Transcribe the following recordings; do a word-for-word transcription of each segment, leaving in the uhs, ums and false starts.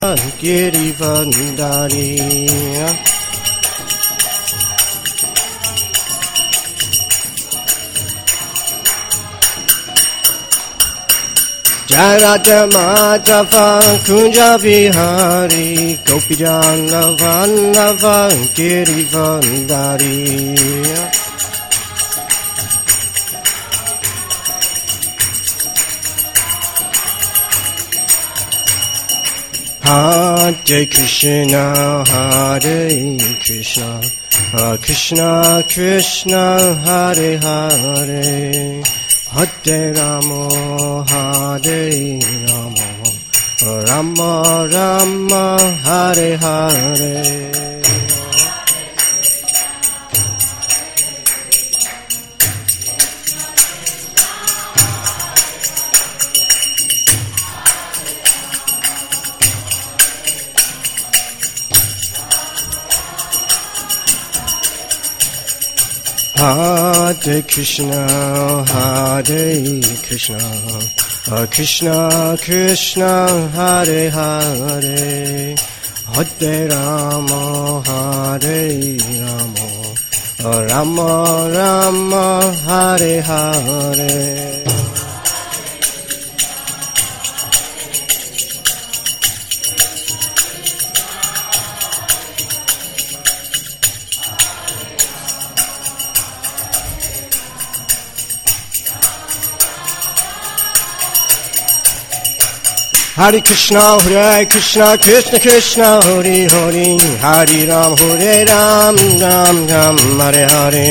Girivandari Jaradhamadava Kunja Vihari Gopijana Vallava Girivandari Hare Krishna, Hare Krishna, Hare Krishna, Krishna, Hare Hare, Hare Rama, Hare Rama, Rama Rama, Hare Hare. Hare Krishna, Hare Krishna, Hare Krishna, Krishna, Hare Hare, Hare Rama, Hare Rama, Rama Rama, Hare Hare. Hare Krishna, Hare Krishna, Krishna Krishna, Hare Hare, Hare Ram, Hare Ram, Ram Ram, Hare Hare.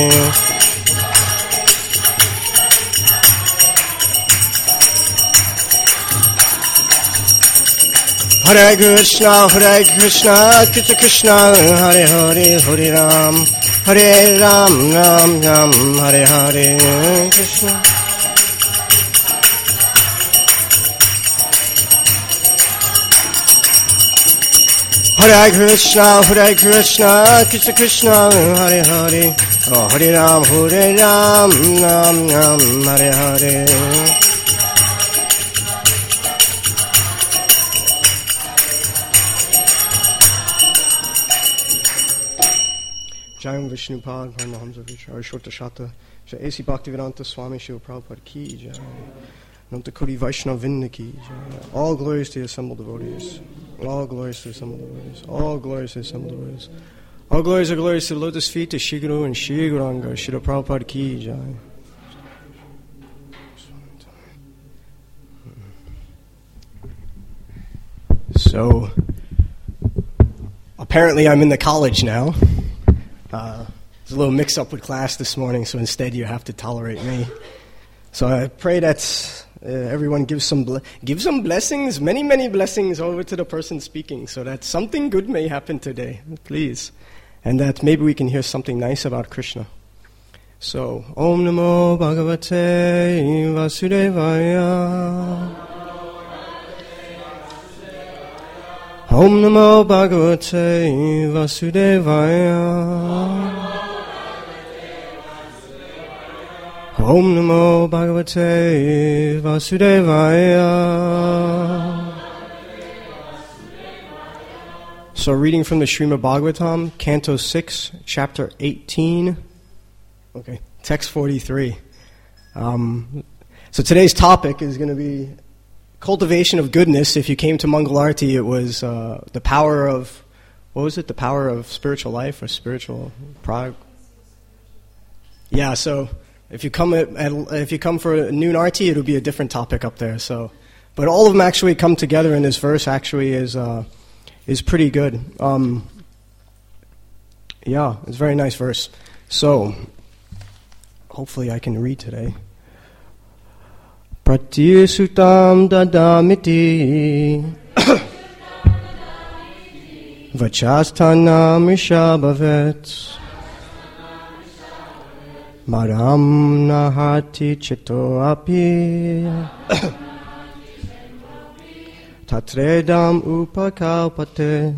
Hare Krishna, Hare Krishna, Krishna Krishna, Hare Hare, Hare Ram, Hare Ram, Ram Ram, Hare Hare. Krishna. Hare Krishna, Hare Krishna, Krishna Krishna, Hare Hare, oh, Hare Ram, Hare Ram, Ram Ram, Hare Hare. Jayam Vishnupad, Paramahamsa Vichara Shortashata, Jai A C Bhaktivedanta Swami Shiva Prabhupada Ki Jai, Nanta Koti Vaishnava Vrinda Ki Jai. All glories to the assembled devotees. All glories to the assembled devotees. All glories to the assembled devotees. All glories are glories to the lotus feet of Shri Guru and Shri Gauranga, Shri Prabhupada Ki Jai. So, apparently I'm in the college now. Uh, there's a little mix-up with class this morning, so instead you have to tolerate me. So I pray that uh, everyone gives some ble- give some blessings, many, many blessings over to the person speaking, so that something good may happen today, please. And that maybe we can hear something nice about Krishna. So, Om Namo Bhagavate Vasudevaya. Om Namo Bhagavate Vasudevaya. Om Namo Bhagavate Vasudevaya. So reading from the Srimad Bhagavatam, Canto six, Chapter eighteen. Okay, text forty-three. Um, so today's topic is going to be cultivation of goodness. If you came to Mangalarti, it was uh, the power of, what was it? The power of spiritual life or spiritual prog. Yeah. So if you come at, at if you come for a noon arti, it'll be a different topic up there. So, but all of them actually come together in this verse. Actually, is uh, is pretty good. Um, yeah, it's a very nice verse. So, hopefully, I can read today. Pratyasutam dadamiti Vachasthanam rishabhavet Maram nahati chito api Tatredam upakalpate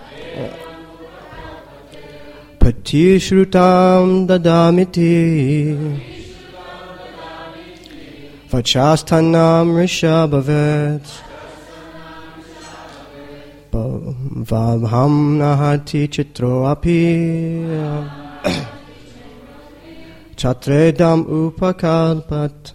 Pratyashrutam dadamiti Vachasthanam rishabhavet vabham nahati chitro api chatredam upakalpat.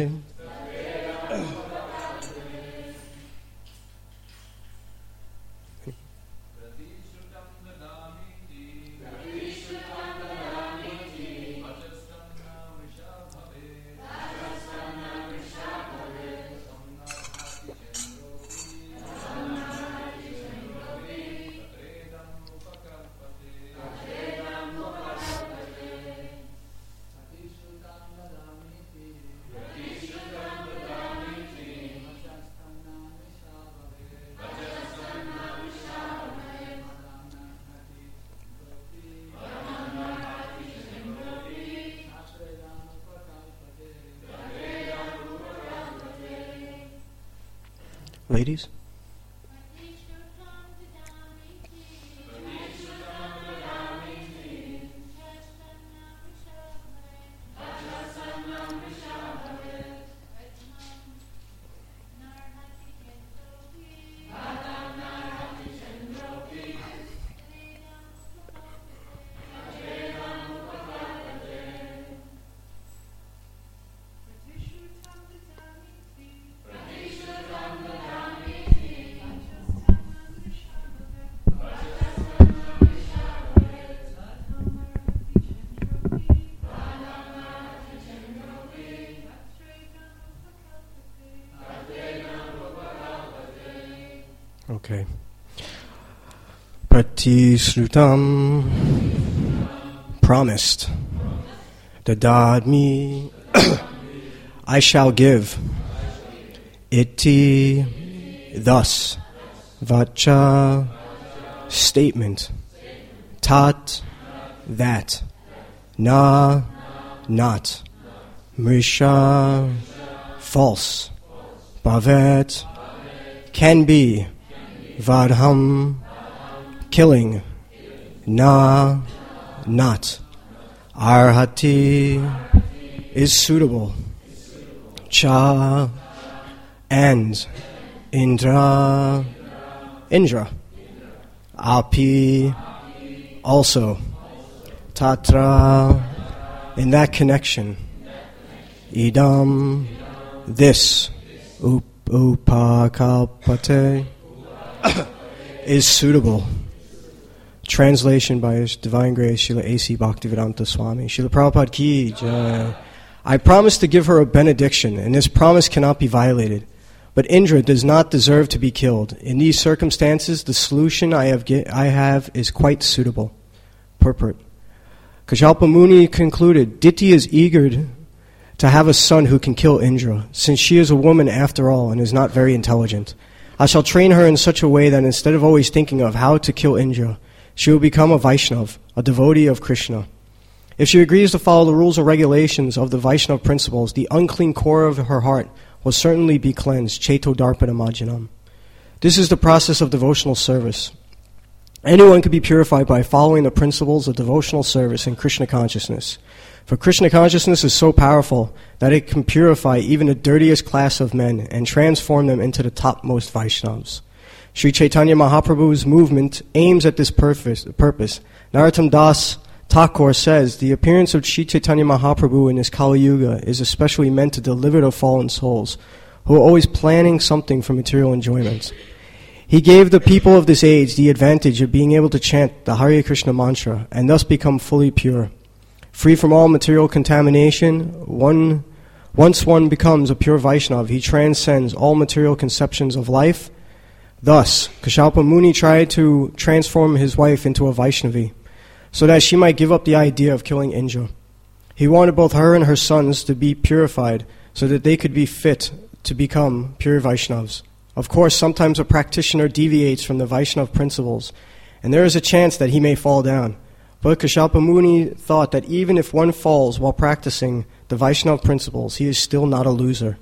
Ladies? Okay. Pratisrutam, promised. Dadadmi, I shall give. Iti, thus. Vacha, statement. Tat, that. Na, not. Mrisha, false. Bhavet, can be. Vadham, killing. Na, not. Arhati, is suitable. Cha, and. Indra, Indra. Api, also. Tatra, in that connection. Idam, this. Up, upakalpate, is suitable. Translation by His Divine Grace, Srila A C Bhaktivedanta Swami. Srila Prabhupada Ki Jai. I promised to give her a benediction, and this promise cannot be violated. But Indra does not deserve to be killed. In these circumstances, the solution I have ge- I have is quite suitable. Purport. Kashyapa Muni concluded, Diti is eager to have a son who can kill Indra, since she is a woman after all and is not very intelligent. I shall train her in such a way that instead of always thinking of how to kill Indra, she will become a Vaishnav, a devotee of Krishna. If she agrees to follow the rules and regulations of the Vaishnav principles, the unclean core of her heart will certainly be cleansed. Cheto Darpana Majjanam. This is the process of devotional service. Anyone can be purified by following the principles of devotional service and Krishna consciousness. For Krishna consciousness is so powerful that it can purify even the dirtiest class of men and transform them into the topmost Vaishnavas. Sri Chaitanya Mahaprabhu's movement aims at this purpose. purpose. Narottam Das Thakur says, the appearance of Sri Chaitanya Mahaprabhu in this Kali Yuga is especially meant to deliver the fallen souls, who are always planning something for material enjoyment. He gave the people of this age the advantage of being able to chant the Hare Krishna mantra and thus become fully pure. Free from all material contamination, one, once one becomes a pure Vaishnav, he transcends all material conceptions of life. Thus, Kashyapa Muni tried to transform his wife into a Vaishnavi, so that she might give up the idea of killing Indra. He wanted both her and her sons to be purified, so that they could be fit to become pure Vaishnavas. Of course, sometimes a practitioner deviates from the Vaishnav principles, and there is a chance that he may fall down. But Kashyapa Muni thought that even if one falls while practicing the Vaishnav principles, he is still not a loser.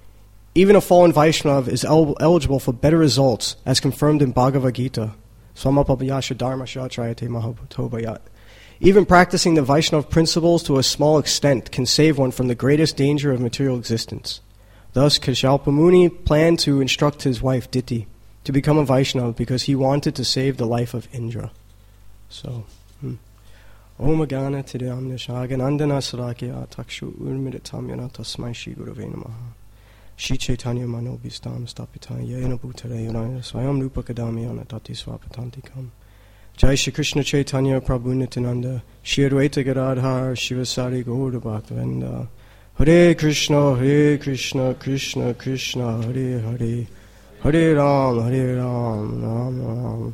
Even a fallen Vaishnav is el- eligible for better results, as confirmed in Bhagavad Gita. Swamapapayasha dharma shatrayate mahabhutobayat. Even practicing the Vaishnav principles to a small extent can save one from the greatest danger of material existence. Thus, Kashyapa Muni planned to instruct his wife Diti. to become a Vaishnava because he wanted to save the life of Indra. So, hmm. Om Agana Tidam Nishaganandana Sarakya Takshu Urmiritamyana Tasmai Shri Gurave Namaha. Shri Chaitanya Manobhistam Stapitaya Yena Bhutare Yunaya Swayam Rupakadamyana Tati Swapatantikam. Jai Shri Krishna Chaitanya Prabhu Nityananda Shri Advaita Gadadhar Shivasari Gaura Bhaktivinoda. Hare Krishna, Hare Krishna, Krishna Krishna, Hare Hare, Hare Ram, Hare Ram, Ram Ram.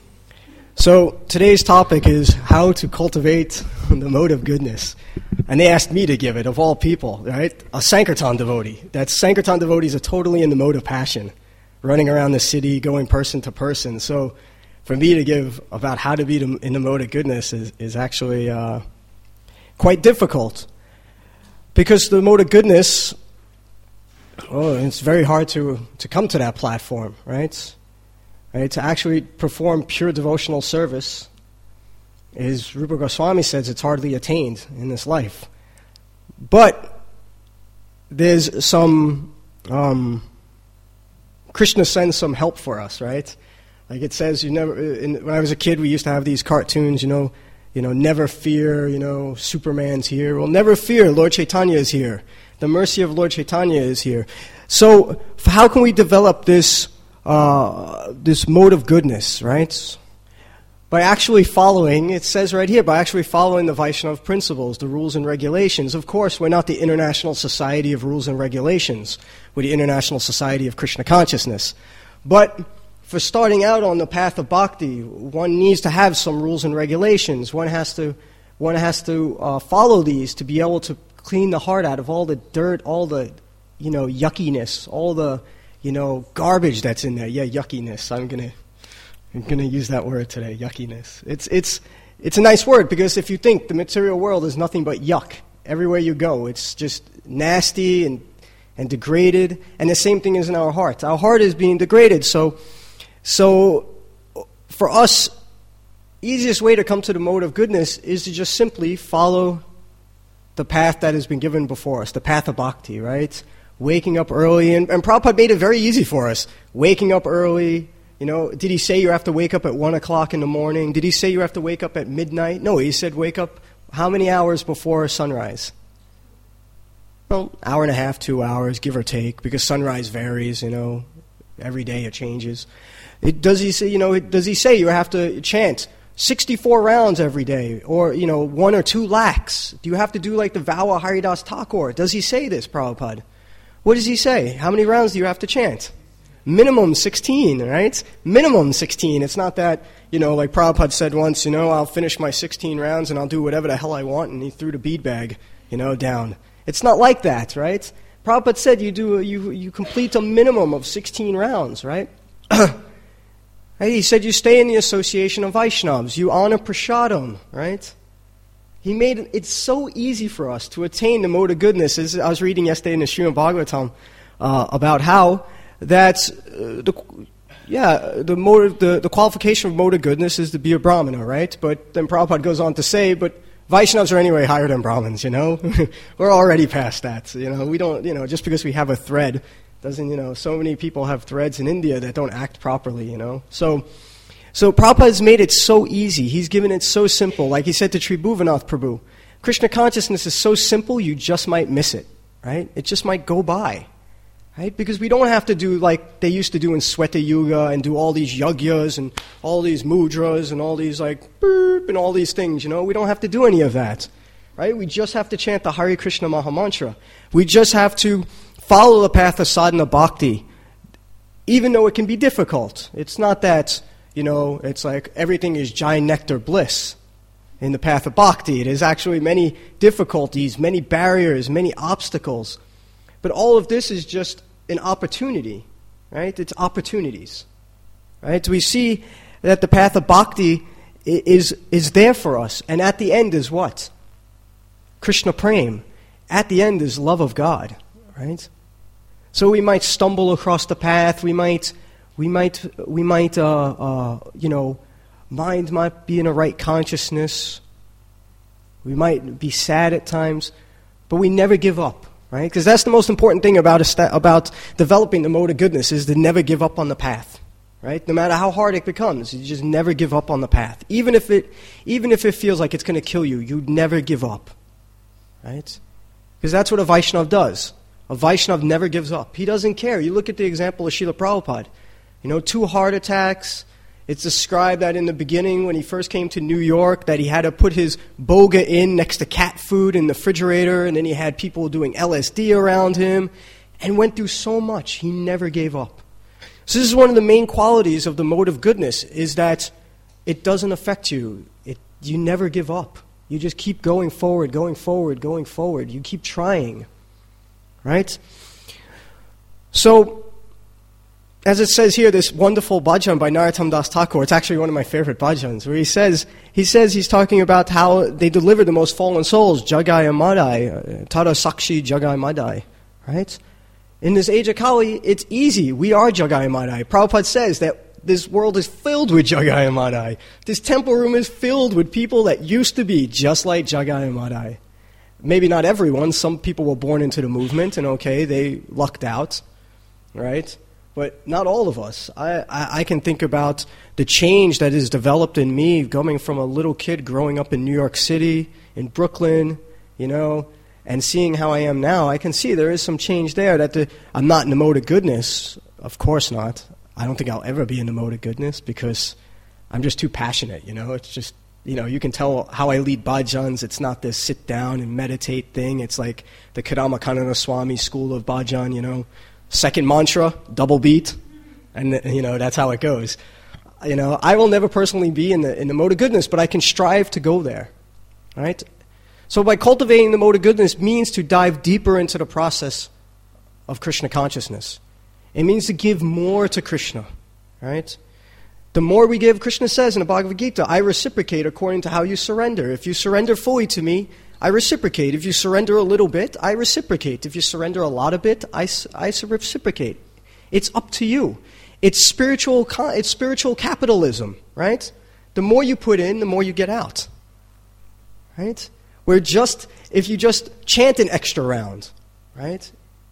So today's topic is how to cultivate the mode of goodness. And they asked me to give it, of all people, right? A Sankirtan devotee. That Sankirtan devotees are totally in the mode of passion, running around the city, going person to person. So for me to give about how to be in the mode of goodness is, is actually uh, quite difficult. Because the mode of goodness, oh, it's very hard to, to come to that platform, right? Right? To actually perform pure devotional service, as Rupa Goswami says, it's hardly attained in this life. But there's some, um, Krishna sends some help for us, right? Like it says, you never. In, when I was a kid, we used to have these cartoons, you know, You know, never fear, you know, Superman's here. Well, never fear, Lord Chaitanya is here. The mercy of Lord Chaitanya is here. So, how can we develop this uh, this mode of goodness, right? By actually following, it says right here, by actually following the Vaishnava principles, the rules and regulations. Of course, we're not the International Society of Rules and Regulations. We're the International Society of Krishna Consciousness. But for starting out on the path of bhakti, one needs to have some rules and regulations. One has to, one has to uh, follow these to be able to clean the heart out of all the dirt, all the, you know, yuckiness, all the, you know, garbage that's in there. Yeah, yuckiness. I'm gonna, I'm gonna use that word today. Yuckiness. It's, it's, it's a nice word because if you think the material world is nothing but yuck, everywhere you go, it's just nasty and and degraded. And the same thing is in our heart. Our heart is being degraded. So. So, for us, easiest way to come to the mode of goodness is to just simply follow the path that has been given before us, the path of bhakti, right? Waking up early, and, and Prabhupada made it very easy for us. Waking up early, you know, did he say you have to wake up at one o'clock in the morning? Did he say you have to wake up at midnight? No, he said wake up how many hours before sunrise? Well, hour and a half, two hours, give or take, because sunrise varies, you know, every day it changes. It, does he say, you know, it, does he say you have to chant sixty-four rounds every day, or, you know, one or two lakhs? Do you have to do like the vow of Haridas Thakur? Does he say this, Prabhupada? What does he say? How many rounds do you have to chant? Minimum sixteen, right? Minimum sixteen. It's not that, you know, like Prabhupada said once, you know, I'll finish my sixteen rounds and I'll do whatever the hell I want, and he threw the bead bag, you know, down. It's not like that, right? Prabhupada said you do you you complete a minimum of sixteen rounds, right? Right? He said you stay in the association of Vaishnavas, you honor prasadam, right? He made it it's so easy for us to attain the mode of goodness. As I was reading yesterday in the Srimad Bhagavatam uh, about how that uh, the yeah the mode the the qualification of mode of goodness is to be a Brahmana, right? But then Prabhupada goes on to say, but Vaishnavas are anyway higher than Brahmins, you know? We're already past that, you know? We don't, you know, just because we have a thread doesn't, you know, so many people have threads in India that don't act properly, you know? So, so Prabhupada has made it so easy. He's given it so simple. Like he said to Tribhuvanath Prabhu, Krishna consciousness is so simple you just might miss it, right? It just might go by, right? Because we don't have to do like they used to do in Sweta Yuga and do all these yagyas and all these mudras and all these like burp and all these things, you know. We don't have to do any of that, right? We just have to chant the Hare Krishna Mahamantra. We just have to follow the path of sadhana bhakti, even though it can be difficult. It's not that, you know, it's like everything is jai nectar bliss in the path of bhakti. It is actually many difficulties, many barriers, many obstacles. But all of this is just an opportunity, right? It's opportunities, right? We see that the path of bhakti is, is there for us. And at the end is what? Krishna Prem. At the end is love of God, right? So we might stumble across the path. We might, we might, we might, uh, uh, you know, mind might be in a right consciousness. We might be sad at times, but we never give up. Right? Because that's the most important thing about a sta- about developing the mode of goodness is to never give up on the path. right? No matter how hard it becomes, you just never give up on the path. Even if it, even if it feels like it's going to kill you, you never give up, right? Because that's what a Vaishnav does. A Vaishnav never gives up. He doesn't care. You look at the example of Srila Prabhupada. You know, two heart attacks. It's described that in the beginning when he first came to New York that he had to put his boga in next to cat food in the refrigerator, and then he had people doing L S D around him, and went through so much. He never gave up. So this is one of the main qualities of the mode of goodness, is that it doesn't affect you. It, you never give up. You just keep going forward, going forward, going forward. You keep trying, right? So, as it says here, this wonderful bhajan by Narottam Das Thakur, it's actually one of my favorite bhajans, where he says, he says he's talking about how they deliver the most fallen souls, Jagai Madai, Tada Sakshi Jagai Madai, right? In this age of Kali, it's easy. We are Jagai Madai. Prabhupada says that this world is filled with Jagai Madai. This temple room is filled with people that used to be just like Jagai Madai. Maybe not everyone. Some people were born into the movement, and okay, they lucked out, right? But not all of us. I, I, I can think about the change that has developed in me coming from a little kid growing up in New York City, in Brooklyn, you know, and seeing how I am now. I can see there is some change there. That the, I'm not in the mode of goodness. Of course not. I don't think I'll ever be in the mode of goodness because I'm just too passionate, you know. It's just, you know, you can tell how I lead bhajans. It's not this sit down and meditate thing. It's like the Kadamakanana Swami school of bhajan, you know. Second mantra, double beat, and, you know, that's how it goes. You know, I will never personally be in the in the mode of goodness, but I can strive to go there, right? So by cultivating the mode of goodness means to dive deeper into the process of Krishna consciousness. It means to give more to Krishna, right? The more we give, Krishna says in the Bhagavad Gita, I reciprocate according to how you surrender. If you surrender fully to me, I reciprocate. If you surrender a little bit, I reciprocate. If you surrender a lot of bit, I, I reciprocate. It's up to you. It's spiritual, it's spiritual capitalism, right? The more you put in, the more you get out, right? Where just, if you just chant an extra round, right?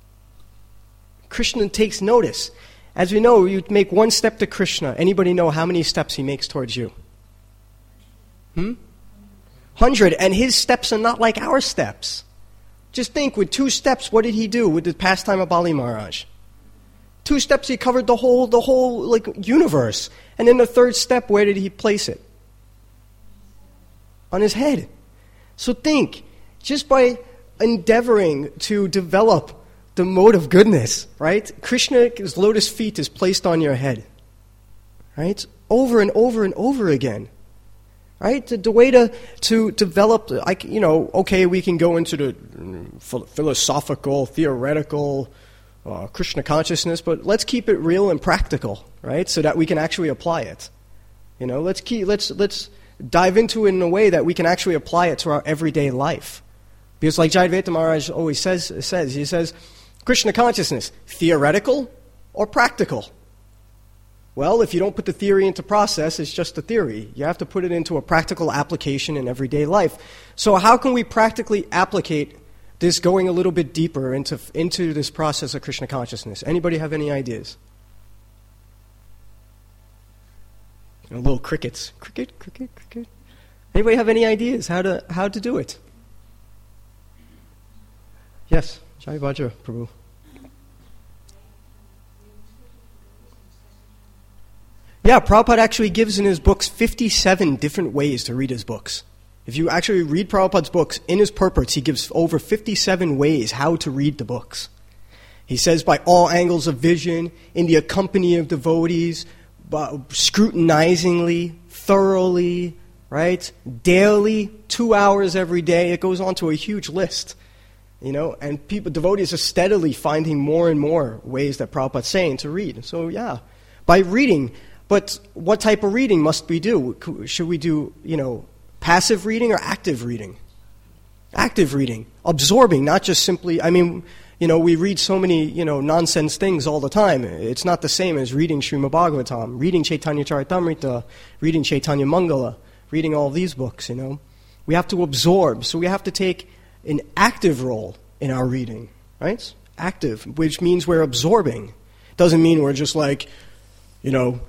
Krishna takes notice. As we know, you make one step to Krishna. Anybody know how many steps he makes towards you? Hmm? Hundred. And his steps are not like our steps. Just think, with two steps, what did he do with the pastime of Bali Maharaj? Two steps, he covered the whole, the whole like universe. And then the third step, where did he place it? On his head. So think, just by endeavoring to develop the mode of goodness, right? Krishna's lotus feet is placed on your head, right? Over and over and over again, right? The, the way to, to develop, like, you know, okay, we can go into the philosophical, theoretical, uh, Krishna consciousness, but let's keep it real and practical, right? So that we can actually apply it. You know, let's keep, let's, let's, dive into it in a way that we can actually apply it to our everyday life. Because like Jayadvaita Maharaj always says, says, he says, Krishna consciousness, theoretical or practical? Well, if you don't put the theory into process, it's just a theory. You have to put it into a practical application in everyday life. So how can we practically applicate this going a little bit deeper into, into this process of Krishna consciousness? Anybody have any ideas? You know, little crickets. Cricket, cricket, cricket. Anybody have any ideas how to how to do it? Yes, Jai Vajra, Prabhu. Yeah, Prabhupada actually gives in his books fifty-seven different ways to read his books. If you actually read Prabhupada's books, in his purports, he gives over fifty-seven ways how to read the books. He says by all angles of vision, in the company of devotees, scrutinizingly, thoroughly, right? Daily, two hours every day. It goes on to a huge list, you know. And people, devotees, are steadily finding more and more ways that Prabhupada's saying to read. So yeah, by reading. But what type of reading must we do? Should we do, you know, passive reading or active reading? Active reading, absorbing, not just simply. I mean, you know, we read so many, you know, nonsense things all the time. It's not the same as reading Srimad Bhagavatam, reading Chaitanya Charitamrita, reading Chaitanya Mangala, reading all these books, you know. We have to absorb, so we have to take an active role in our reading, right? Active, which means we're absorbing. Doesn't mean we're just like, you know,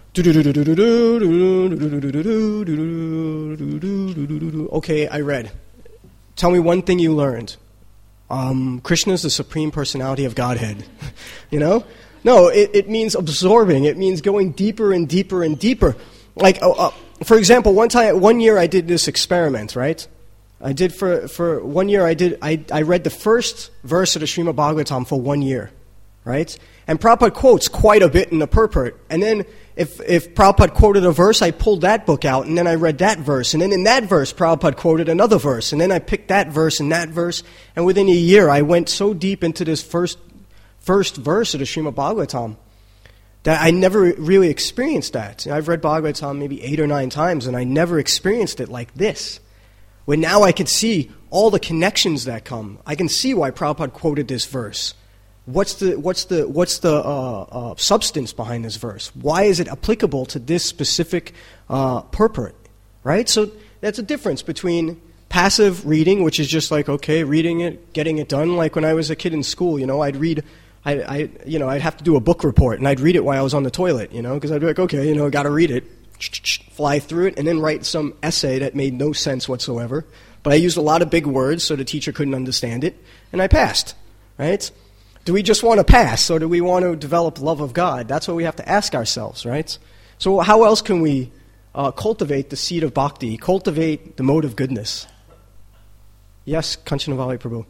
Okay, I read. Tell me one thing you learned. Um, Krishna is the Supreme Personality of Godhead. You know? No, it, it means absorbing. It means going deeper and deeper and deeper. Like, uh, uh, for example, one time, one year I did this experiment, right? I did for, for one year, I did, I, I read the first verse of the Srimad Bhagavatam for one year, right? And Prabhupada quotes quite a bit in the purport. And then if, if Prabhupada quoted a verse, I pulled that book out, and then I read that verse. And then in that verse, Prabhupada quoted another verse. And then I picked that verse and that verse. And within a year, I went so deep into this first, first verse of the Srimad Bhagavatam that I never really experienced that. I've read Bhagavatam maybe eight or nine times, and I never experienced it like this. When now I can see all the connections that come. I can see why Prabhupada quoted this verse. What's the what's the what's the uh, uh, substance behind this verse? Why is it applicable to this specific uh, purport? Right. So that's a difference between passive reading, which is just like okay, reading it, getting it done. Like when I was a kid in school, you know, I'd read, I, I you know, I'd have to do a book report, and I'd read it while I was on the toilet, you know, because I'd be like, okay, you know, got to read it. Fly through it, and then write some essay that made no sense whatsoever. But I used a lot of big words so the teacher couldn't understand it, and I passed, right? Do we just want to pass, or do we want to develop love of God? That's what we have to ask ourselves, right? So how else can we uh, cultivate the seed of bhakti, cultivate the mode of goodness? Yes, Kanchanavali Prabhu.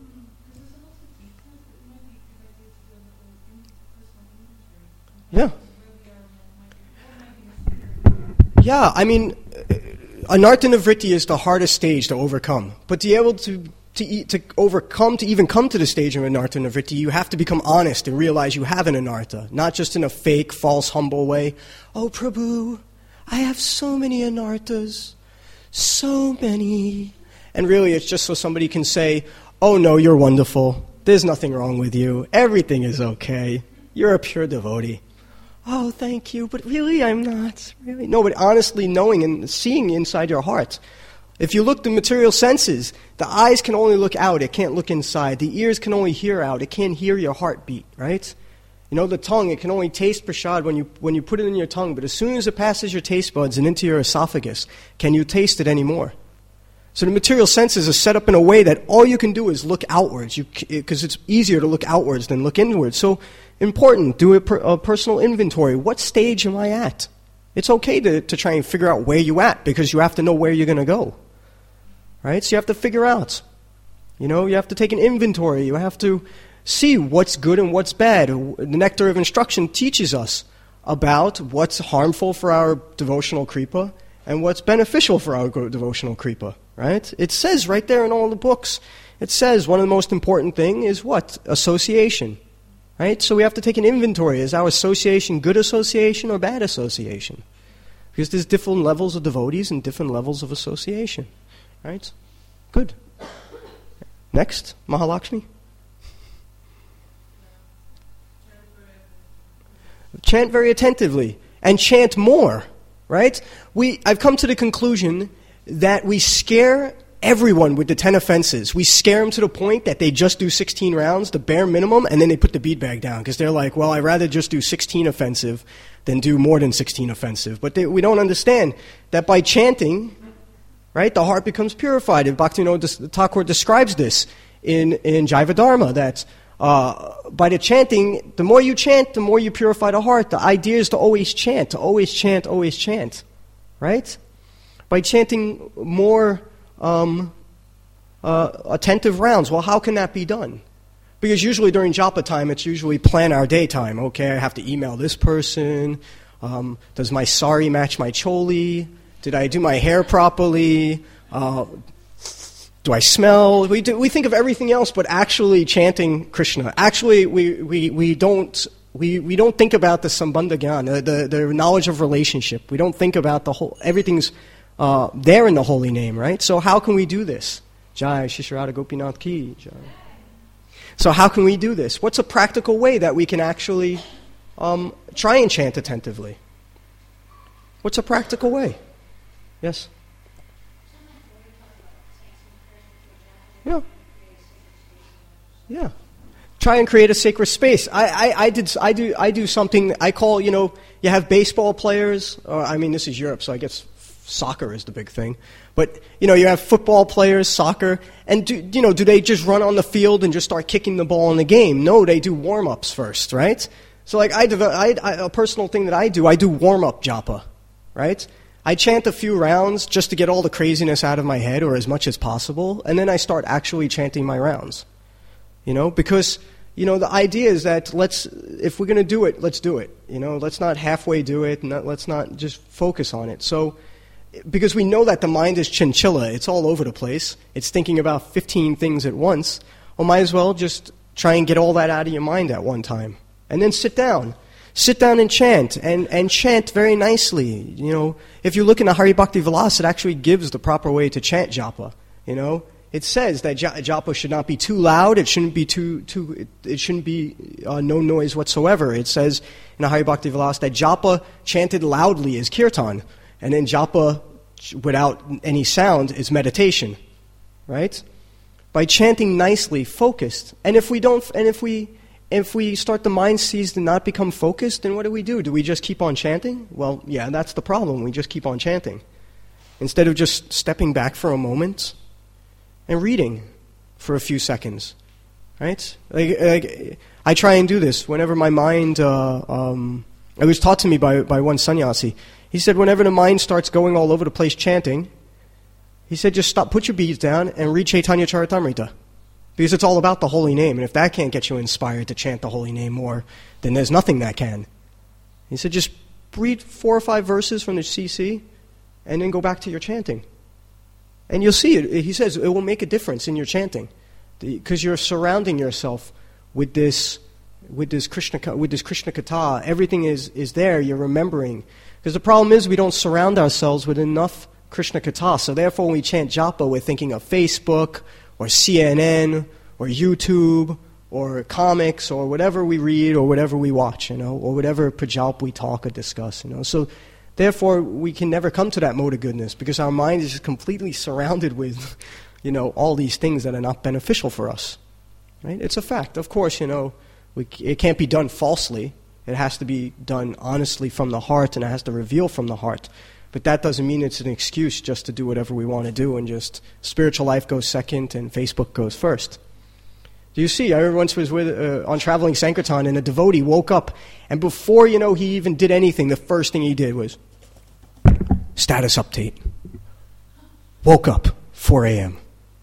Yeah. Yeah, I mean, anartha-nivritti is the hardest stage to overcome. But to be able to, to, eat, to overcome, to even come to the stage of anartha-nivritti, you have to become honest and realize you have an anartha, not just in a fake, false, humble way. Oh, Prabhu, I have so many anarthas, so many. And really, it's just so somebody can say, oh, no, you're wonderful. There's nothing wrong with you. Everything is okay. You're a pure devotee. Oh, thank you, but really I'm not. Really, no, but honestly knowing and seeing inside your heart. If you look the material senses, the eyes can only look out, it can't look inside. The ears can only hear out, it can't hear your heartbeat, right? You know, the tongue, it can only taste prasad when you when you put it in your tongue, but as soon as it passes your taste buds and into your esophagus, can you taste it anymore? So the material senses are set up in a way that all you can do is look outwards, because it's easier to look outwards than look inwards. So important, do a, per, a personal inventory. What stage am I at? It's okay to, to try and figure out where you're at, because you have to know where you're going to go. Right? So you have to figure out. You know, you have to take an inventory. You have to see what's good and what's bad. The Nectar of Instruction teaches us about what's harmful for our devotional kripa and what's beneficial for our devotional kripa. Right? It says right there in all the books, it says one of the most important thing is what? Association. Right? So we have to take an inventory. Is our association good association or bad association? Because there's different levels of devotees and different levels of association. Right? Good. Next, Mahalakshmi. Chant very attentively. And chant more. Right? We, I've come to the conclusion that we scare everyone with the ten offenses. We scare them to the point that they just do sixteen rounds, the bare minimum, and then they put the bead bag down because they're like, well, I'd rather just do sixteen offensive than do more than sixteen offensive. But they, we don't understand that by chanting, right, the heart becomes purified. And Bhaktivinoda Thakur describes this in, in Jaiva Dharma, that uh, by the chanting, the more you chant, the more you purify the heart. The idea is to always chant, to always chant, always chant, right? By chanting more um, uh, attentive rounds. Well, how can that be done? Because usually during japa time, it's usually plan our day time. Okay, I have to email this person. Um, does my sari match my choli? Did I do my hair properly? Uh, do I smell? We do, we think of everything else, but actually chanting Krishna. Actually, we we, we don't. We, we don't think about the sambandha gyan, the, the the knowledge of relationship. We don't think about the whole. Everything's Uh, there in the holy name, right? So how can we do this? Jai Shishirada Gopinath Ki Jai. So how can we do this? What's a practical way that we can actually um, try and chant attentively? What's a practical way? Yes? Yeah. Yeah. Try and create a sacred space. I, I, I did I do I do something I call, you know, you have baseball players, or I mean this is Europe, so I guess soccer is the big thing. But, you know, you have football players, soccer, and do, you know, do they just run on the field and just start kicking the ball in the game? No, they do warm-ups first, right? So like I, dev- I, I a personal thing that I do, I do warm-up japa, right? I chant a few rounds just to get all the craziness out of my head, or as much as possible, and then I start actually chanting my rounds. You know, because, you know, the idea is that let's, if we're going to do it, let's do it. You know, let's not halfway do it, not, let's not just focus on it. So, because we know that the mind is chinchilla, it's all over the place, it's thinking about fifteen things at once, well, might as well just try and get all that out of your mind at one time. And then sit down. Sit down and chant, and, and chant very nicely. You know, if you look in the Hari Bhakti Vilas, it actually gives the proper way to chant japa, you know. It says that japa should not be too loud. It shouldn't be too too. It, it shouldn't be uh, no noise whatsoever. It says in the Hari Bhakti Vilas that japa chanted loudly is kirtan, and then japa without any sound is meditation, right? By chanting nicely, focused, and if we don't, and if we if we start the mind seized and not become focused, then what do we do? Do we just keep on chanting? Well, yeah, that's the problem. We just keep on chanting instead of just stepping back for a moment and reading for a few seconds, right? Like, like, I try and do this whenever my mind, uh, um, it was taught to me by, by one sannyasi. He said whenever the mind starts going all over the place chanting, he said just stop, put your beads down and read Chaitanya Charitamrita. Because it's all about the holy name, and if that can't get you inspired to chant the holy name more, then there's nothing that can. He said just read four or five verses from the C C and then go back to your chanting. And you'll see it. He says it will make a difference in your chanting, because you're surrounding yourself with this, with this Krishna, with this Krishna Katha. Everything is, is there. You're remembering. Because the problem is we don't surround ourselves with enough Krishna Katha. So therefore, when we chant japa, we're thinking of Facebook or C N N or YouTube or comics or whatever we read or whatever we watch, you know, or whatever prajalp we talk or discuss, you know. So therefore, we can never come to that mode of goodness because our mind is just completely surrounded with, you know, all these things that are not beneficial for us. Right? It's a fact. Of course, you know, we, it can't be done falsely. It has to be done honestly from the heart, and it has to reveal from the heart. But that doesn't mean it's an excuse just to do whatever we want to do, and just spiritual life goes second and Facebook goes first. Do you see? I once was with uh, on Traveling Sankirtan, and a devotee woke up, and before, you know, he even did anything, the first thing he did was status update. Woke up, four a.m.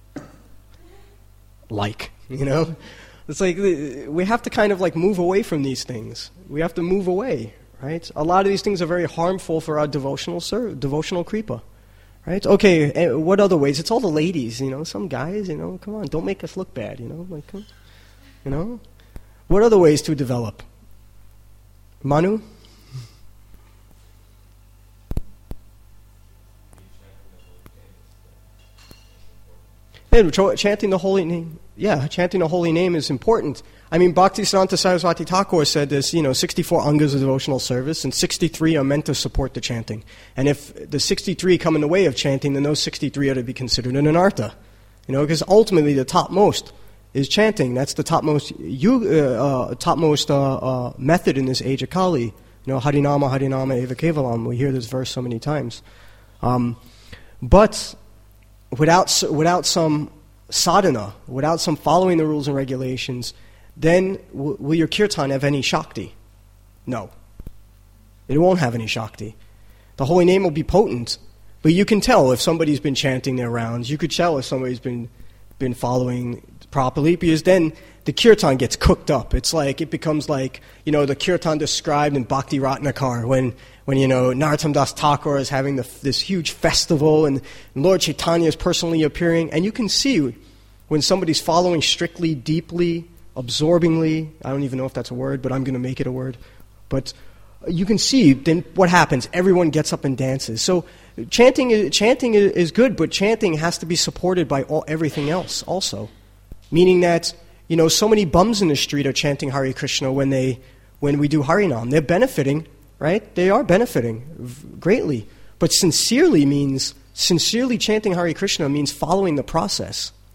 Like, you know? It's like we have to kind of like move away from these things. We have to move away, right? A lot of these things are very harmful for our devotional ser- devotional kripa, right? Okay, what other ways? It's all the ladies, you know, some guys, you know, come on, don't make us look bad, you know, like, come, you know? What other ways to develop? Manu? Yeah, chanting the holy name. Yeah, chanting the holy name is important. I mean, Bhaktisiddhanta Saraswati Thakur said this, you know, sixty-four angas of devotional service, and sixty-three are meant to support the chanting. And if the sixty-three come in the way of chanting, then those sixty-three are to be considered an anartha. You know, because ultimately the topmost is chanting. That's the topmost you, uh, uh, topmost uh, uh, method in this age of Kali. You know, Harinama, Harinama, Eva Kevalam. We hear this verse so many times. Um, but without without some sadhana, without some following the rules and regulations, then w- will your kirtan have any shakti? No. It won't have any shakti. The holy name will be potent, but you can tell if somebody's been chanting their rounds. You could tell if somebody's been been following properly, because then the kirtan gets cooked up. It's like, it becomes like, you know, the kirtan described in Bhakti Ratnakar when, when you know, Narottam Das Thakur is having the, this huge festival and Lord Chaitanya is personally appearing, and you can see when somebody's following strictly, deeply, absorbingly, I don't even know if that's a word, but I'm going to make it a word, but you can see then what happens. Everyone gets up and dances. So chanting, chanting is good, but chanting has to be supported by all, everything else also. Meaning that, you know, so many bums in the street are chanting Hare Krishna when they, when we do Harinam. They're benefiting, right? They are benefiting v- greatly. But sincerely means, sincerely chanting Hare Krishna means following the process.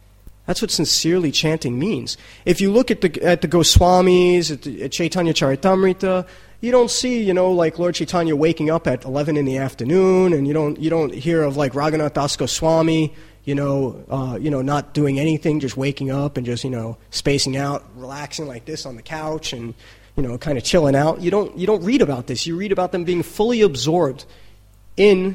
That's what sincerely chanting means. If you look at the at the Goswamis, at, the, at Chaitanya Charitamrita, you don't see, you know, like Lord Chaitanya waking up at eleven in the afternoon, and you don't you don't hear of like Raghunath Das Goswami, you know, uh, you know, not doing anything, just waking up and just, you know, spacing out, relaxing like this on the couch, and, you know, kind of chilling out. You don't you don't read about this. You read about them being fully absorbed in.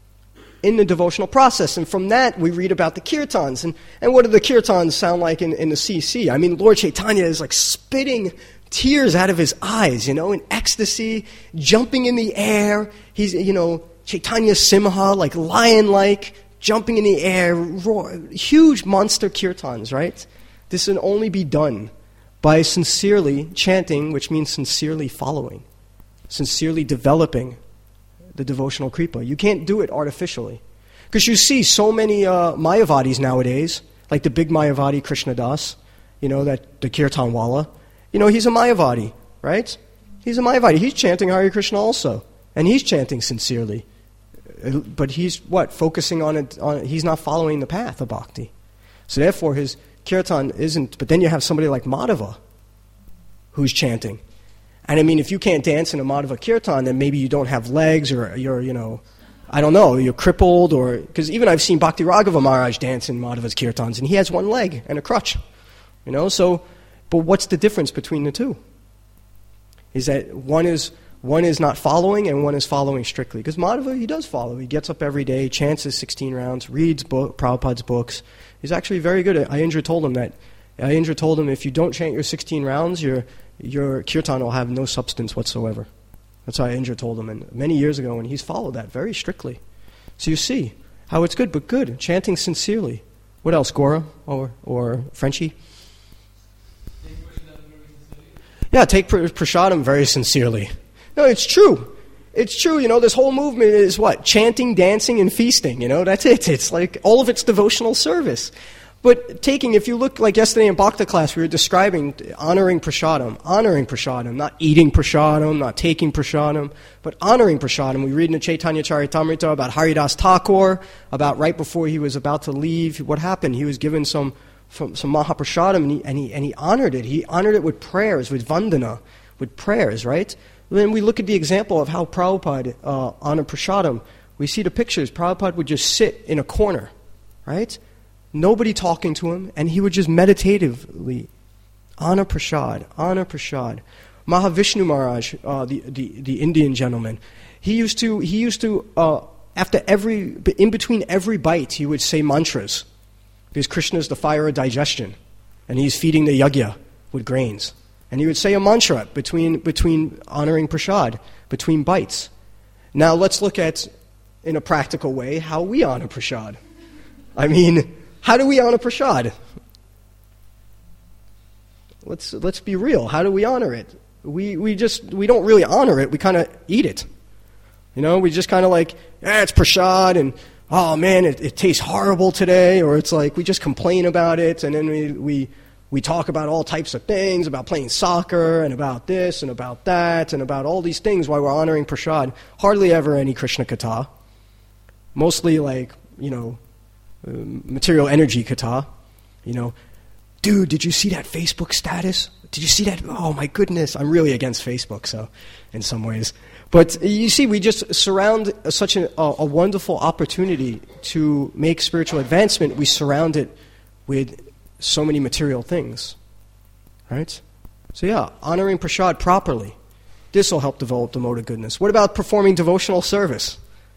in the devotional process. And from that, we read about the kirtans. And, and what do the kirtans sound like in, in the C C? I mean, Lord Chaitanya is like spitting tears out of his eyes, you know, in ecstasy, jumping in the air. He's, you know, Chaitanya Simha, like lion-like, jumping in the air, roar, huge monster kirtans, right? This can only be done by sincerely chanting, which means sincerely following, sincerely developing the devotional kripa. You can't do it artificially. Because you see so many uh, Mayavadis nowadays, like the big Mayavadi Krishna Das, you know, that the Kirtanwala, you know, he's a Mayavadi, right? He's a Mayavadi. He's chanting Hare Krishna also. And he's chanting sincerely. But he's, what, focusing on it, on, he's not following the path of bhakti. So therefore his kirtan isn't, but then you have somebody like Madhava who's chanting. And I mean, if you can't dance in a Madhava Kirtan, then maybe you don't have legs, or you're, you know, I don't know, you're crippled, or, because even I've seen Bhakti Raghava Maharaj dance in Madhava's Kirtans, and he has one leg and a crutch, you know, so, but what's the difference between the two? Is that one is, one is not following, and one is following strictly. Because Madhava, he does follow. He gets up every day, chants his sixteen rounds, reads book, Prabhupada's books. He's actually very good at, Ayendra told him that, Ayendra told him, if you don't chant your sixteen rounds, you're, your kirtan will have no substance whatsoever. That's how Indra told him, and many years ago, and he's followed that very strictly. So you see how it's good, but good, chanting sincerely. What else, Gora or or Frenchie? Yeah, take pr- prasadam very sincerely. No, it's true. It's true, you know, this whole movement is what? Chanting, dancing, and feasting, you know, that's it. It's like all of it's devotional service. But taking, if you look, like yesterday in Bhakta class, we were describing honoring prasadam, honoring prasadam, not eating prasadam, not taking prasadam, but honoring prasadam. We read in the Chaitanya Charitamrita about Haridas Thakur, about right before he was about to leave, what happened? He was given some from, some Mahaprasadam, and he, and, he, and he honored it. He honored it with prayers, with vandana, with prayers, right? Then we look at the example of how Prabhupada uh, honored prasadam. We see the pictures. Prabhupada would just sit in a corner, right? Nobody talking to him, and he would just meditatively honor prasad, honor prasad. Mahavishnu Maharaj, uh, the, the the Indian gentleman, he used to he used to uh, after every in between every bite he would say mantras, because Krishna is the fire of digestion, and he's feeding the yajna with grains, and he would say a mantra between between honoring prasad, between bites. Now let's look at, in a practical way, how we honor prasad. I mean, how do we honor prasad? Let's let's be real. How do we honor it? We we just we don't really honor it. We kind of eat it. You know, we just kind of like, eh, it's prasad, and oh man, it, it tastes horrible today, or it's like we just complain about it, and then we we we talk about all types of things, about playing soccer, and about this, and about that, and about all these things while we're honoring prasad. Hardly ever any Krishna katha. Mostly like, you know, Uh, material energy kata, you know, dude, did you see that Facebook status? Did you see that? Oh my goodness, I'm really against Facebook, so in some ways. But you see, we just surround such a, a wonderful opportunity to make spiritual advancement. We surround it with so many material things, right? So yeah, honoring prasad properly. This will help develop the mode of goodness. What about performing devotional service?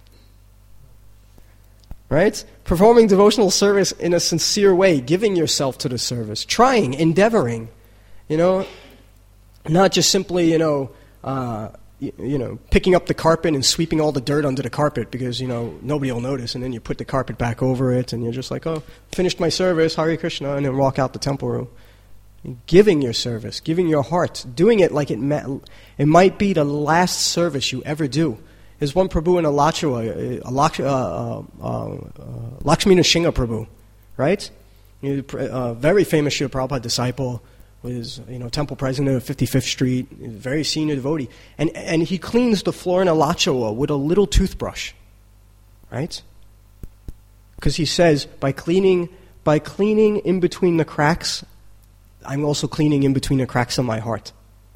Right? Performing devotional service in a sincere way, giving yourself to the service, trying, endeavoring, you know, not just simply, you know, uh, you, you know, picking up the carpet and sweeping all the dirt under the carpet because, you know, nobody will notice, and then you put the carpet back over it, and you're just like, oh, finished my service, Hare Krishna, and then walk out the temple room. Giving your service, giving your heart, doing it like it ma- it might be the last service you ever do. There's one Prabhu in Alachua, uh, uh, uh, uh, Lakshmi Nrsimha Prabhu, right? A uh, very famous Srila Prabhupada disciple, was, you know, temple president of fifty-fifth Street, very senior devotee, and and he cleans the floor in Alachua with a little toothbrush, right? Because he says by cleaning by cleaning in between the cracks, I'm also cleaning in between the cracks of my heart.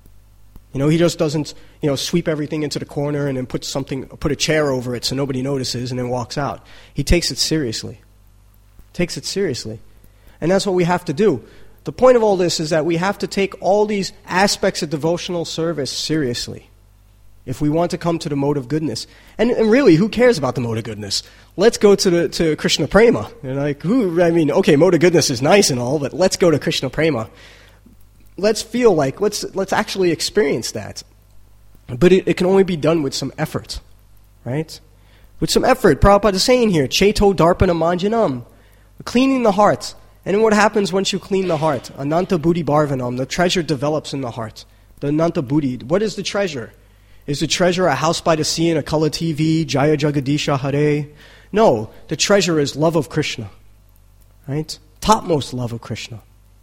You know, he just doesn't, you know, sweep everything into the corner and then put something, put a chair over it so nobody notices and then walks out. He takes it seriously. Takes it seriously. And that's what we have to do. The point of all this is that we have to take all these aspects of devotional service seriously if we want to come to the mode of goodness. And, and really, who cares about the mode of goodness? Let's go to the to Krishna Prema. And like, who? I mean, okay, mode of goodness is nice and all, but let's go to Krishna Prema. Let's feel like, let's let's actually experience that. But it, it can only be done with some effort, right? With some effort. Prabhupada is saying here, Cheto Darpana Manjanam, cleaning the heart. And then what happens once you clean the heart? Ananta Buddhi Bharvanam, the treasure develops in the heart. The Ananta Buddhi. What is the treasure? Is the treasure a house by the sea and a color T V, Jaya Jagadisha Hare? No, the treasure is love of Krishna, right? Topmost love of Krishna.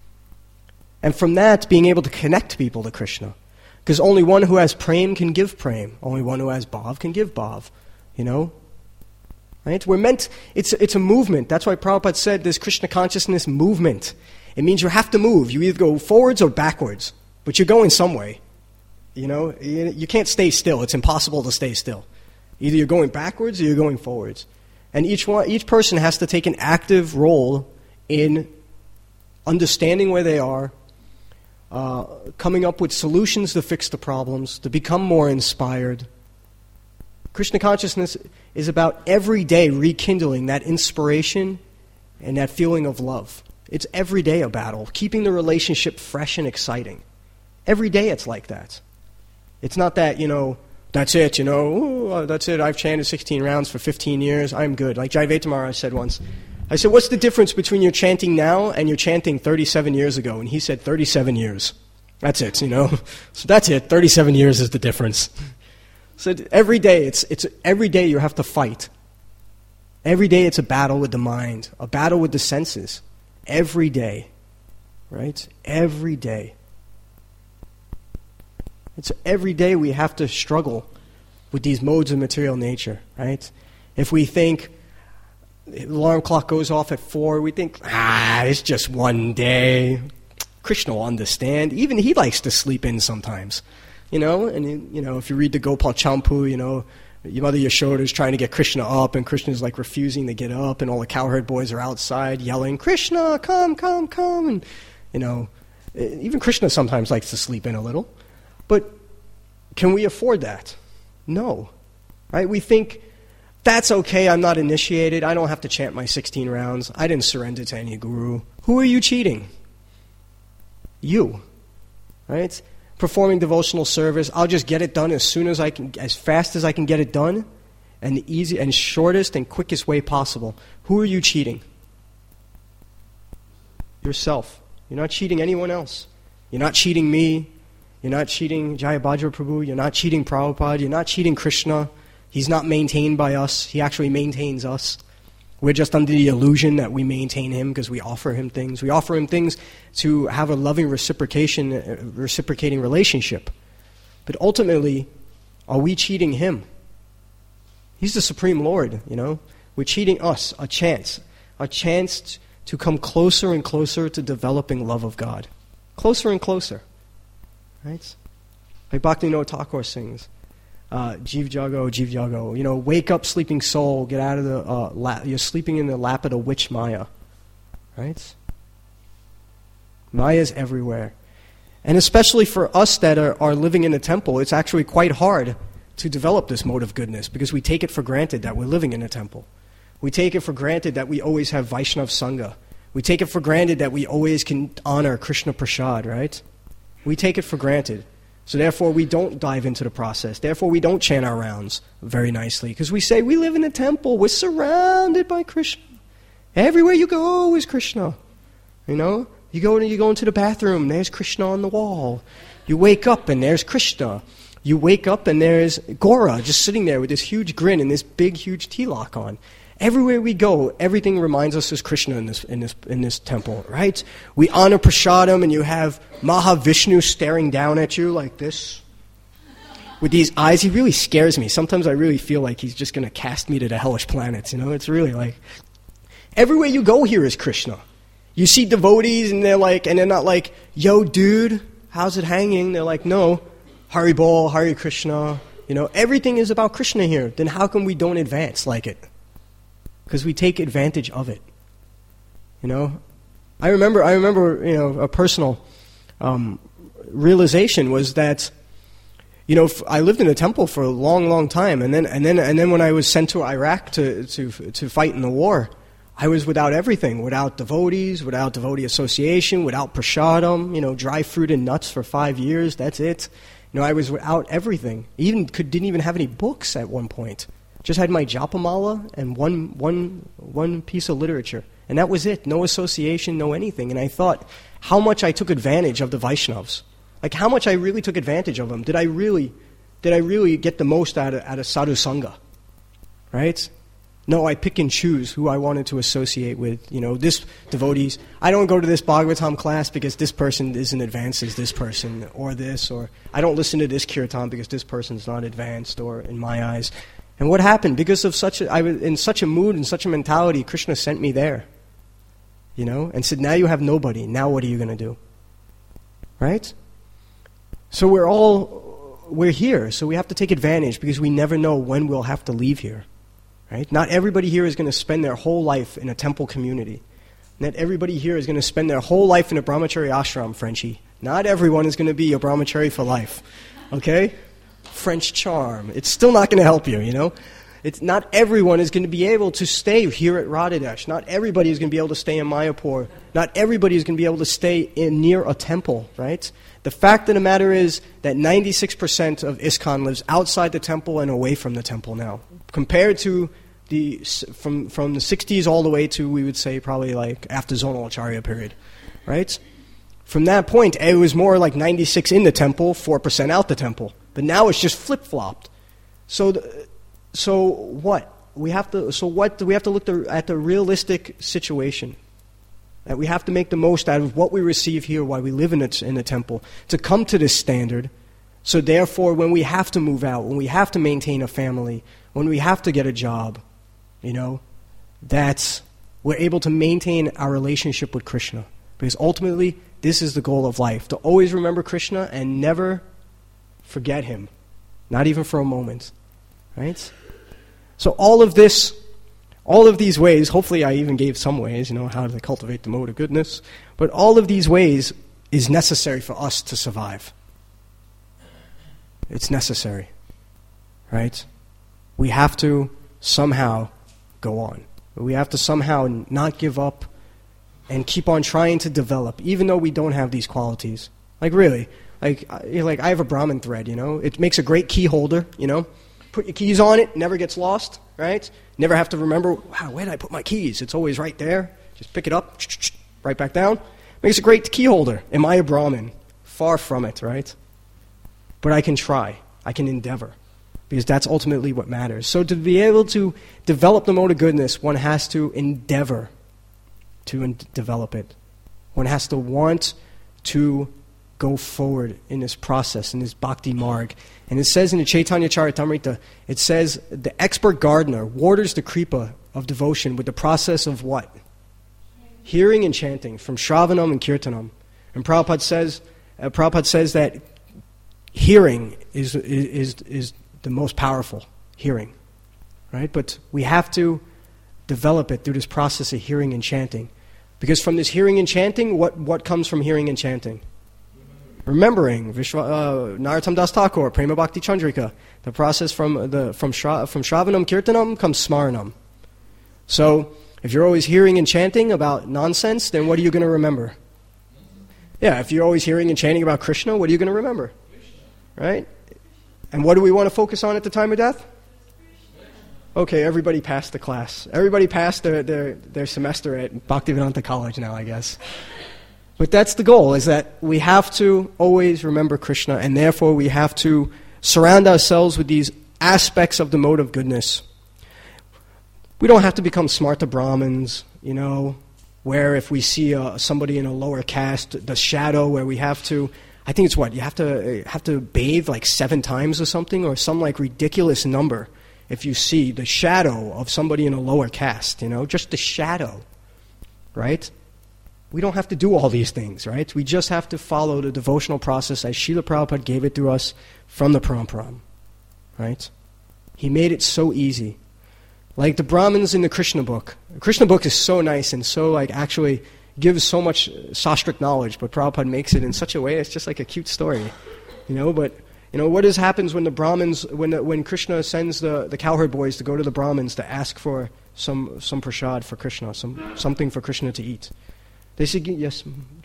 And from that, being able to connect people to Krishna. Because only one who has prem can give prem. Only one who has bhav can give bhav, you know? Right? We're meant, it's, it's a movement. That's why Prabhupada said this Krishna consciousness movement. It means you have to move. You either go forwards or backwards. But you're going some way. You know, you, you can't stay still. It's impossible to stay still. Either you're going backwards or you're going forwards. And each one, each person has to take an active role in understanding where they are, uh, coming up with solutions to fix the problems, to become more inspired. Krishna consciousness is about every day rekindling that inspiration and that feeling of love. It's every day a battle, keeping the relationship fresh and exciting. Every day it's like that. It's not that, you know, that's it, you know, ooh, that's it, I've chanted sixteen rounds for fifteen years, I'm good. Like Jayaveta Maharaj said once, I said, what's the difference between your chanting now and your chanting thirty-seven years ago? And he said, thirty-seven years. That's it, you know. So that's it, thirty-seven years is the difference. So every day, it's it's every day you have to fight. Every day it's a battle with the mind, a battle with the senses. Every day, right? Every day. It's every day we have to struggle with these modes of material nature, right? If we think the alarm clock goes off at four, we think, ah, it's just one day. Krishna will understand. Even he likes to sleep in sometimes. You know, and you know, if you read the Gopal Champu, you know, your Mother Yashoda is trying to get Krishna up, and Krishna's like refusing to get up, and all the cowherd boys are outside yelling, Krishna, come, come, come, and you know, even Krishna sometimes likes to sleep in a little. But can we afford that? No. Right? We think, that's okay, I'm not initiated, I don't have to chant my sixteen rounds, I didn't surrender to any guru. Who are you cheating? You. Right? Performing devotional service, I'll just get it done as soon as I can, as fast as I can get it done, and the easy and shortest and quickest way possible. Who are you cheating? Yourself. You're not cheating anyone else. You're not cheating me. You're not cheating Jayabhadra Prabhu. You're not cheating Prabhupada. You're not cheating Krishna. He's not maintained by us. He actually maintains us. We're just under the illusion that we maintain him because we offer him things. We offer him things to have a loving reciprocation, uh, reciprocating relationship. But ultimately, are we cheating him? He's the Supreme Lord, you know. We're cheating us, a chance. A chance to come closer and closer to developing love of God. Closer and closer. Right? Like Bhaktivinoda Thakur sings. Uh, Jeev Jago, Jeev Jago. You know, wake up, sleeping soul. Get out of the uh, lap. You're sleeping in the lap of the witch Maya. Right? Maya's everywhere. And especially for us that are, are living in a temple, it's actually quite hard to develop this mode of goodness because we take it for granted that we're living in a temple. We take it for granted that we always have Vaishnav Sangha. We take it for granted that we always can honor Krishna Prasad, right? We take it for granted. So therefore, we don't dive into the process. Therefore, we don't chant our rounds very nicely. Because we say, we live in a temple. We're surrounded by Krishna. Everywhere you go is Krishna. You know? You go, you go into the bathroom, there's Krishna on the wall. You wake up, and there's Krishna. You wake up, and there's Gora just sitting there with this huge grin and this big, huge tilak on. Everywhere we go, everything reminds us of Krishna in this in this in this temple, right? We honor Prasadam, and you have Mahavishnu staring down at you like this, with these eyes. He really scares me. Sometimes I really feel like he's just going to cast me to the hellish planets. You know, it's really like everywhere you go here is Krishna. You see devotees and they're like, and they're not like, yo, dude, how's it hanging? They're like, no, Hari Bol, Hare Krishna. You know, everything is about Krishna here. Then how come we don't advance like it? Because we take advantage of it. You know, I remember, I remember, you know, a personal um, realization was that, you know, I lived in a temple for a long, long time, and then, and then, and then when I was sent to Iraq to to to fight in the war, I was without everything, without devotees, without devotee association, without prasadam, you know, dry fruit and nuts for five years. That's it. You know, I was without everything. Even could didn't even have any books at one point. Just had my japamala and one one one piece of literature, and that was it. No association, no anything. And I thought how much I took advantage of the Vaishnavas. Like how much I really took advantage of them. Did I really, did I really get the most out of, out of sadhu sangha? Right? No, I pick and choose who I wanted to associate with. You know, this devotees. I don't go to this Bhagavatam class because this person isn't advanced as this person, or this, or I don't listen to this kirtan because this person's not advanced, or in my eyes. And what happened? Because of such a, I was in such a mood and such a mentality, Krishna sent me there. You know, and said, now you have nobody. Now what are you going to do? Right? So we're all, we're here, so we have to take advantage because we never know when we'll have to leave here, right? Not everybody here is going to spend their whole life in a temple community. Not everybody here is going to spend their whole life in a brahmachari ashram, Frenchie. Not everyone is going to be a brahmachari for life, okay? French charm. It's still not going to help you, you know? It's not everyone is going to be able to stay here at Radhadesh. Not everybody is going to be able to stay in Mayapur. Not everybody is going to be able to stay in near a temple, right? The fact of the matter is that ninety-six percent of ISKCON lives outside the temple and away from the temple now. Compared to the from from the sixties all the way to, we would say, probably like after Zonal Acharya period, right? From that point, it was more like ninety-six in the temple, four percent out the temple. But now it's just flip-flopped. So, the, so what? We have to. So what? We have to look the, at the realistic situation. That we have to make the most out of what we receive here while we live in the, in the temple to come to this standard. So therefore, when we have to move out, when we have to maintain a family, when we have to get a job, you know, that's, we're able to maintain our relationship with Krishna. Because ultimately, this is the goal of life, to always remember Krishna and never forget him, not even for a moment, right? So all of this, all of these ways, hopefully I even gave some ways, you know, how to cultivate the mode of goodness, but all of these ways is necessary for us to survive. It's necessary, right? We have to somehow go on. We have to somehow not give up and keep on trying to develop, even though we don't have these qualities. Like really, like, like I have a Brahmin thread, you know? It makes a great key holder, you know? Put your keys on it, never gets lost, right? Never have to remember, wow, where did I put my keys? It's always right there. Just pick it up, right back down. Makes a great key holder. Am I a Brahmin? Far from it, right? But I can try. I can endeavor. Because that's ultimately what matters. So to be able to develop the mode of goodness, one has to endeavor to en- develop it. One has to want to go forward in this process, in this bhakti marg. And it says in the Chaitanya Charitamrita, it says the expert gardener waters the kripa of devotion with the process of what? Hearing and chanting from Shravanam and Kirtanam. And Prabhupada says, uh, Prabhupada says that hearing is, is, is the most powerful, hearing. Right? But we have to develop it through this process of hearing and chanting. Because from this hearing and chanting, what, what comes from hearing and chanting? Remembering, Vishwa, uh, Narottam Das Thakur, Prema Bhakti Chandrika. The process from the from Shra, from Shravanam Kirtanam comes Smaranam. So, if you're always hearing and chanting about nonsense, then what are you going to remember? Yeah, if you're always hearing and chanting about Krishna, what are you going to remember? Right? And what do we want to focus on at the time of death? Okay, everybody passed the class. Everybody passed their, their, their semester at Bhaktivedanta College now, I guess. But that's the goal, is that we have to always remember Krishna, and therefore we have to surround ourselves with these aspects of the mode of goodness. We don't have to become smarta Brahmins, you know, where if we see uh, somebody in a lower caste, the shadow where we have to, I think it's what, you have to have to bathe like seven times or something, or some like ridiculous number if you see the shadow of somebody in a lower caste, you know, just the shadow, right? We don't have to do all these things, right? We just have to follow the devotional process as Srila Prabhupada gave it to us from the Paramparam, right? He made it so easy. Like the Brahmins in the Krishna book. The Krishna book is so nice and so like actually gives so much sastric knowledge, but Prabhupada makes it in such a way it's just like a cute story, you know. But you know what is happens when the Brahmins, when the, when Krishna sends the, the cowherd boys to go to the Brahmins to ask for some some prasad for Krishna, some something for Krishna to eat. They say yes.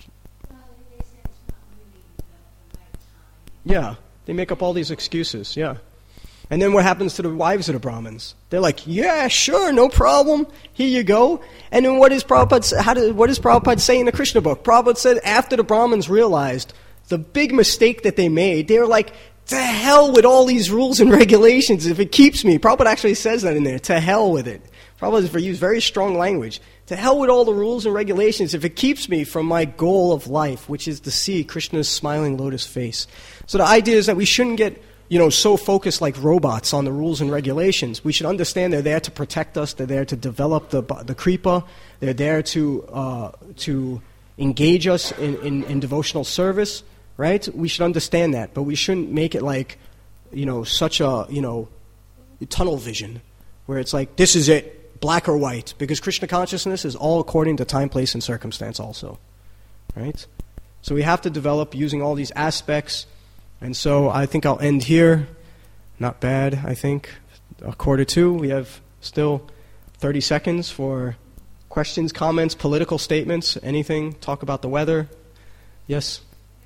Yeah, they make up all these excuses. Yeah. And then what happens to the wives of the Brahmins? They're like, yeah, sure, no problem. Here you go. And then what is Prabhupada, how did, what does Prabhupada say in the Krishna book? Prabhupada said after the Brahmins realized the big mistake that they made, they were like, to hell with all these rules and regulations if it keeps me. Prabhupada actually says that in there, to hell with it. Prabhupada has used very strong language. To hell with all the rules and regulations if it keeps me from my goal of life, which is to see Krishna's smiling lotus face. So the idea is that we shouldn't get you know, so focused like robots on the rules and regulations. We should understand they're there to protect us. They're there to develop the the kripa. They're there to uh, to engage us in, in, in devotional service, right? We should understand that, but we shouldn't make it like, you know, such a, you know, tunnel vision where it's like, this is it, black or white, because Krishna consciousness is all according to time, place, and circumstance also, right? So we have to develop using all these aspects. And so I think I'll end here. Not bad, I think. A quarter two. We have still thirty seconds for questions, comments, political statements, anything. Talk about the weather. Yes?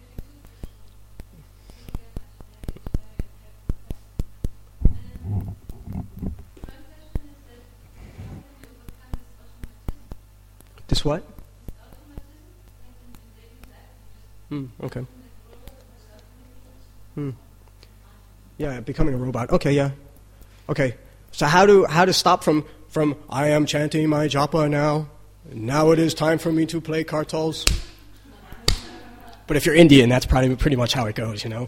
This what? Hmm, okay. Hmm. Yeah, becoming a robot. Okay, yeah. Okay. So how to how to stop from, from I am chanting my japa now, now it is time for me to play kartals. But if you're Indian, that's probably pretty much how it goes, you know.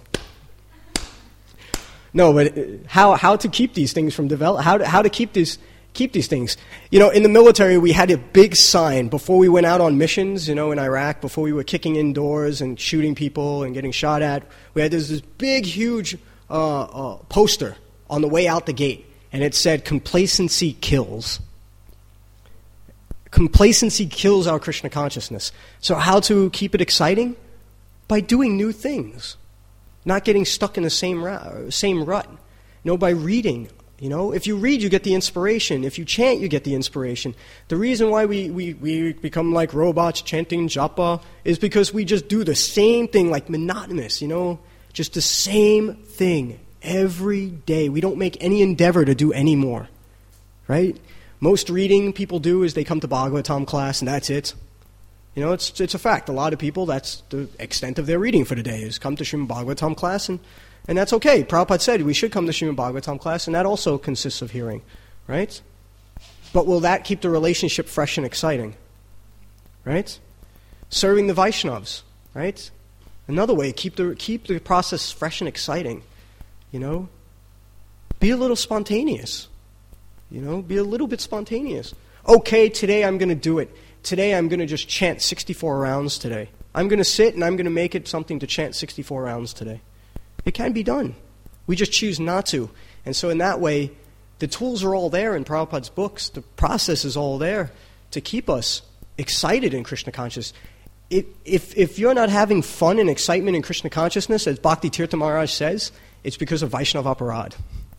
No, but how how to keep these things from develop how to, how to keep these keep these things. You know, in the military, we had a big sign before we went out on missions, you know, in Iraq, before we were kicking in doors and shooting people and getting shot at. We had this, this big, huge uh, uh, poster on the way out the gate, and it said, complacency kills. Complacency kills our Krishna consciousness. So how to keep it exciting? By doing new things. Not getting stuck in the same, ra- same rut. You know, by reading. You know, if you read, you get the inspiration. If you chant, you get the inspiration. The reason why we, we, we become like robots chanting japa is because we just do the same thing, like monotonous, you know, just the same thing every day. We don't make any endeavor to do any more, right? Most reading people do is they come to Bhagavatam class and that's it. You know, it's it's a fact. A lot of people, that's the extent of their reading for the day, is come to Srimad Bhagavatam class and And that's okay. Prabhupada said we should come to Srimad Bhagavatam class, and that also consists of hearing, right? But will that keep the relationship fresh and exciting, right? Serving the Vaishnavas, right? Another way, keep the keep the process fresh and exciting, you know? Be a little spontaneous, you know? Be a little bit spontaneous. Okay, today I'm going to do it. Today I'm going to just chant sixty-four rounds today. I'm going to sit and I'm going to make it something to chant sixty-four rounds today. It can be done. We just choose not to. And so in that way, the tools are all there in Prabhupada's books. The process is all there to keep us excited in Krishna consciousness. If, if, if you're not having fun and excitement in Krishna consciousness, as Bhakti Tirtha Maharaj says, it's because of Vaishnava aparad.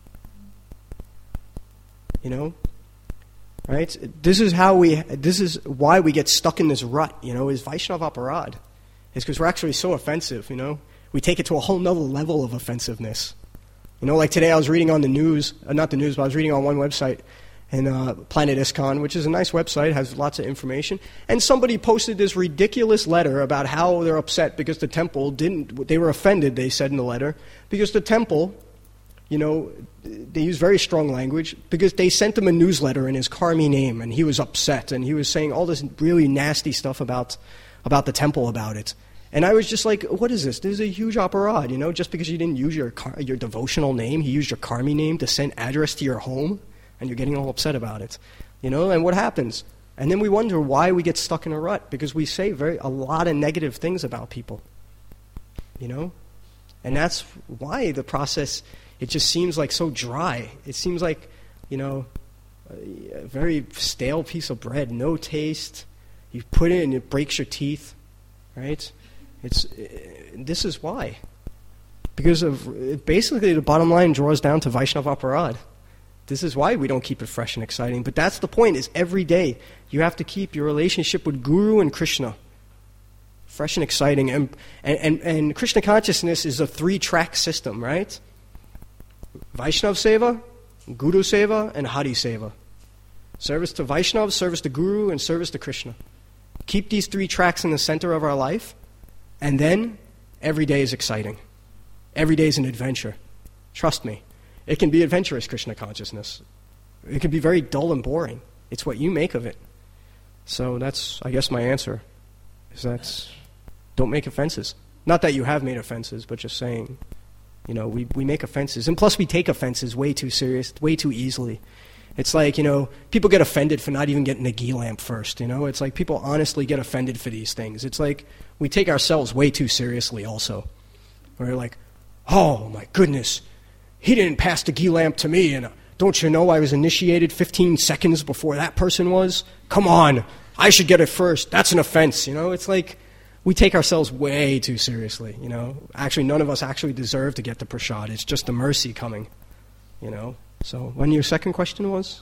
You know? Right? This is how we, this is why we get stuck in this rut, you know, is Vaishnava aparad. It's because we're actually so offensive, you know? We take it to a whole nother level of offensiveness. You know, like today I was reading on the news, uh, not the news, but I was reading on one website, and uh, Planet ISKCON, which is a nice website, has lots of information, and somebody posted this ridiculous letter about how they're upset because the temple didn't, they were offended, they said in the letter, because the temple, you know, they use very strong language, because they sent him a newsletter in his Karmi name, and he was upset, and he was saying all this really nasty stuff about, about the temple about it. And I was just like, what is this? This is a huge aparad, you know, just because you didn't use your car- your devotional name, he used your karmi name to send address to your home, and you're getting all upset about it. You know, and what happens? And then we wonder why we get stuck in a rut, because we say very a lot of negative things about people. You know? And that's why the process, it just seems like so dry. It seems like, you know, a very stale piece of bread, no taste. You put it and it breaks your teeth, right? It's this is why. Because of basically the bottom line draws down to Vaishnav Aparad. This is why we don't keep it fresh and exciting. But that's the point, is every day you have to keep your relationship with Guru and Krishna fresh and exciting. And, and, and Krishna consciousness is a three-track system, right? Vaishnav Seva, Guru Seva, and Hari Seva. Service to Vaishnav, service to Guru, and service to Krishna. Keep these three tracks in the center of our life, and then every day is exciting. Every day is an adventure. Trust me. It can be adventurous, Krishna consciousness. It can be very dull and boring. It's what you make of it. So that's, I guess, my answer. Is that don't make offenses. Not that you have made offenses, but just saying, you know, we, we make offenses. And plus we take offenses way too serious, way too easily. It's like, you know, people get offended for not even getting a ghee lamp first, you know? It's like people honestly get offended for these things. It's like we take ourselves way too seriously also. We're like, oh my goodness, he didn't pass the ghee lamp to me, and uh, don't you know I was initiated fifteen seconds before that person was? Come on, I should get it first. That's an offense, you know? It's like we take ourselves way too seriously, you know? Actually, none of us actually deserve to get the prasad. It's just the mercy coming, you know? So, when your second question was?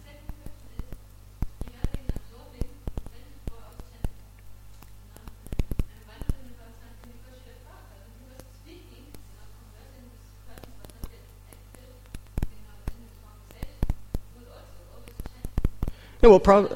Yeah, well, probably.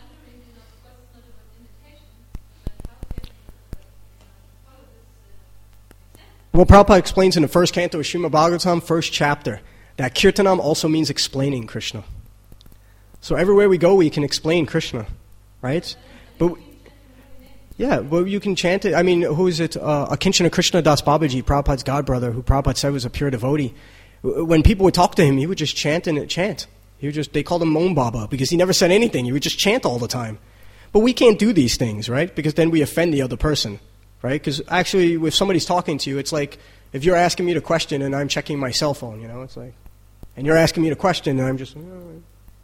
Well, Prabhupada explains in the first canto of Srimad Bhagavatam, first chapter, that Kirtanam also means explaining Krishna. So everywhere we go, we can explain Krishna, right? But yeah, well, you can chant it. I mean, who is it? Uh, Akinchana Krishna Das Babaji, Prabhupada's godbrother, who Prabhupada said was a pure devotee. When people would talk to him, he would just chant and chant. He would just, they called him Moan Baba because he never said anything. He would just chant all the time. But we can't do these things, right? Because then we offend the other person, right? Because actually, if somebody's talking to you, it's like if you're asking me the question and I'm checking my cell phone, you know, it's like, and you're asking me the question and I'm just, oh,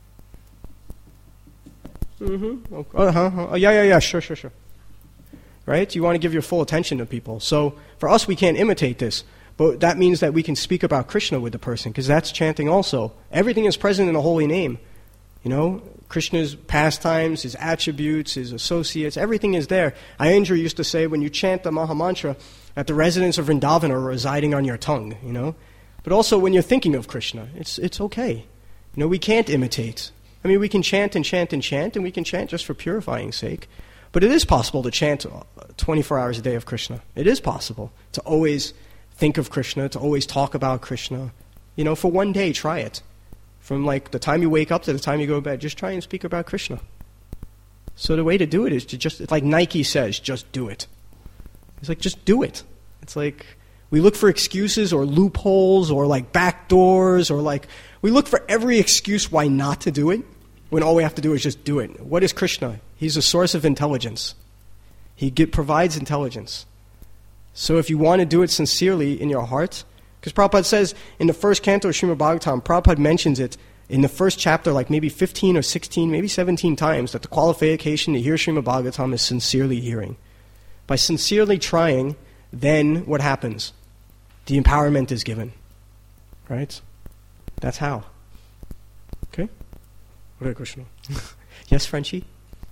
mm-hmm, oh, uh-huh, oh, yeah, yeah, yeah, sure, sure, sure. Right? You want to give your full attention to people. So for us, we can't imitate this. But that means that we can speak about Krishna with the person, because that's chanting also. Everything is present in the holy name. You know, Krishna's pastimes, his attributes, his associates, everything is there. Ayendra used to say, when you chant the Mahamantra, that the residents of Vrindavan are residing on your tongue, you know. But also when you're thinking of Krishna, it's it's okay. You know, we can't imitate. I mean, we can chant and chant and chant, and we can chant just for purifying sake. But it is possible to chant twenty-four hours a day of Krishna. It is possible to always think of Krishna, to always talk about Krishna. You know, for one day, try it. From like the time you wake up to the time you go to bed, just try and speak about Krishna. So the way to do it is to just, it's like Nike says, just do it. It's like, just do it. It's like, we look for excuses or loopholes or like back doors or like, we look for every excuse why not to do it, when all we have to do is just do it. What is Krishna? He's a source of intelligence. He get, provides intelligence. So if you want to do it sincerely in your heart, because Prabhupada says in the first canto of Srimad Bhagavatam, Prabhupada mentions it in the first chapter like maybe fifteen or sixteen, maybe seventeen times, that the qualification to hear Srimad Bhagavatam is sincerely hearing. By sincerely trying, then what happens? The empowerment is given. Right? That's how. Okay? Hare Krishna. Yes, Frenchie?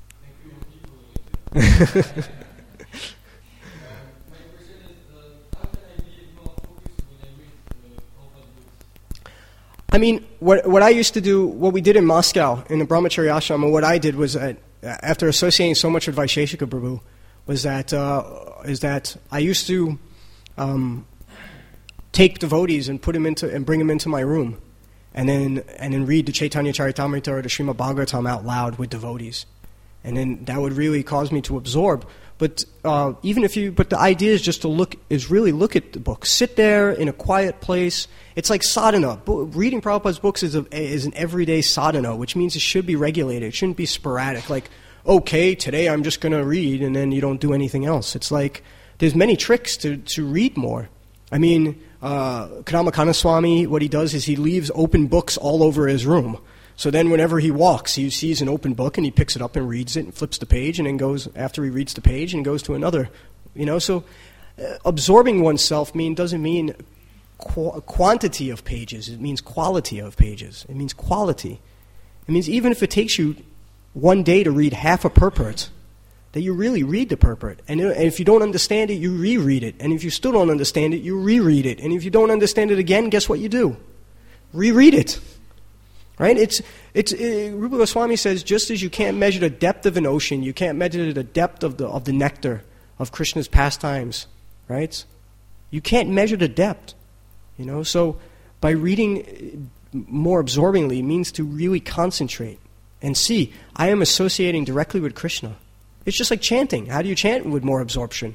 I mean, what what I used to do, what we did in Moscow, in the Brahmachari ashram, and what I did was, that, after associating so much with Vaisheshika Prabhu, was that, uh, is that I used to um, take devotees and put them into, and bring them into my room, and then and then read the Chaitanya Charitamrita or the Srimad Bhagavatam out loud with devotees. And then that would really cause me to absorb. But uh, even if you, but the idea is just to look, is really look at the book. Sit there in a quiet place. It's like sadhana. Bo- reading Prabhupada's books is, a, is an everyday sadhana, which means it should be regulated. It shouldn't be sporadic. Like, okay, today I'm just going to read, and then you don't do anything else. It's like, there's many tricks to, to read more. I mean, uh, Kadamba Swami, what he does is he leaves open books all over his room. So then whenever he walks, he sees an open book and he picks it up and reads it and flips the page and then goes, after he reads the page, and goes to another. You know, so uh, absorbing oneself mean doesn't mean qu- quantity of pages. It means quality of pages. It means quality. It means even if it takes you one day to read half a purport, that you really read the purport. And, and if you don't understand it, you reread it. And if you still don't understand it, you reread it. And if you don't understand it again, guess what you do? Reread it. Right? It's it's uh, Rupa Goswami says, just as you can't measure the depth of an ocean, you can't measure the depth of the of the nectar of Krishna's pastimes. Right? You can't measure the depth. You know. So by reading more absorbingly means to really concentrate and see, I am associating directly with Krishna. It's just like chanting. How do you chant with more absorption?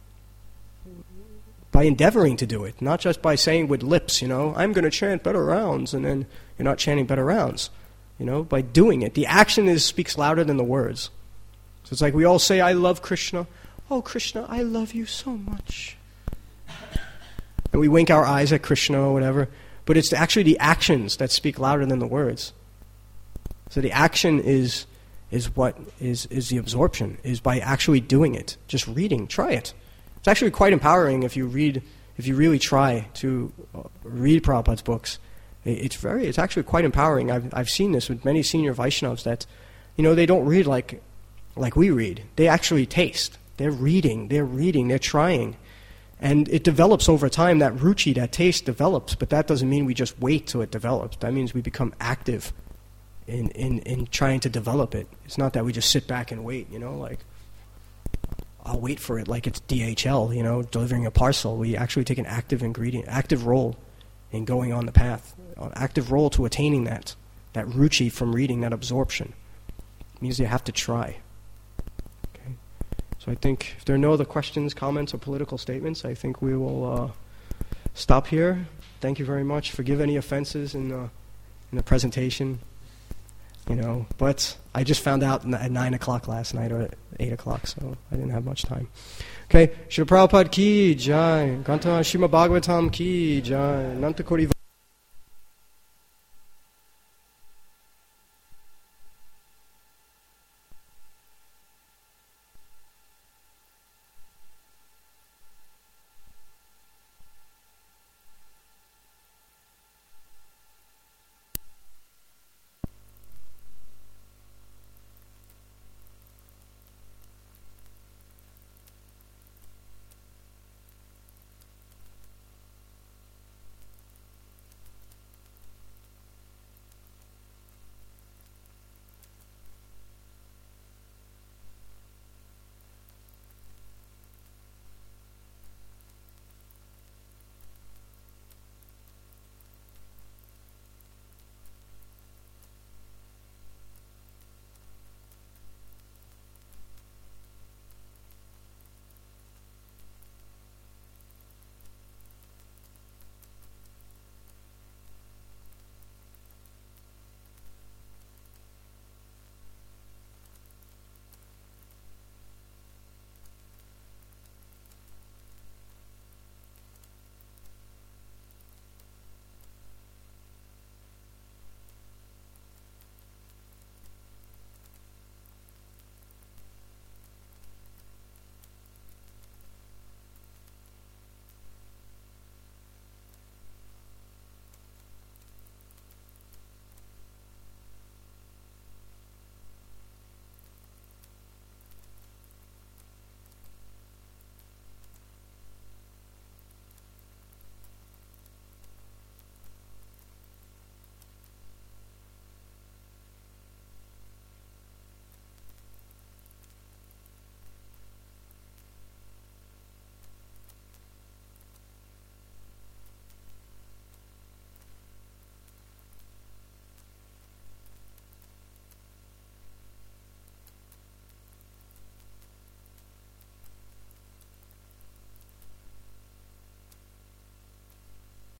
By endeavoring to do it, not just by saying with lips, you know, I'm going to chant better rounds, and then you're not chanting better rounds, you know, by doing it. The action is speaks louder than the words. So it's like we all say, I love Krishna. Oh, Krishna, I love you so much. And we wink our eyes at Krishna or whatever, but it's actually the actions that speak louder than the words. So the action is is what is, is the absorption, is by actually doing it, just reading. Try it. It's actually quite empowering if you read, if you really try to read Prabhupada's books. It's very, it's actually quite empowering. I've I've seen this with many senior Vaishnavas that, you know, they don't read like, like we read. They actually taste. They're reading. They're reading. They're trying, and it develops over time. That ruchi, that taste develops. But that doesn't mean we just wait till it develops. That means we become active in in in trying to develop it. It's not that we just sit back and wait. You know, like, I'll wait for it like it's D H L, you know, delivering a parcel. We actually take an active ingredient, active role in going on the path, an active role to attaining that, that ruchi from reading, that absorption. It means you have to try. Okay. So I think if there are no other questions, comments, or political statements, I think we will uh, stop here. Thank you very much. Forgive any offenses in the, in the presentation. You know, but I just found out at nine o'clock last night, or at eight o'clock, so I didn't have much time. Okay, Srila Prabhupada ki jai, Grantha Srimad Bhagavatam ki jai, Nanta Koti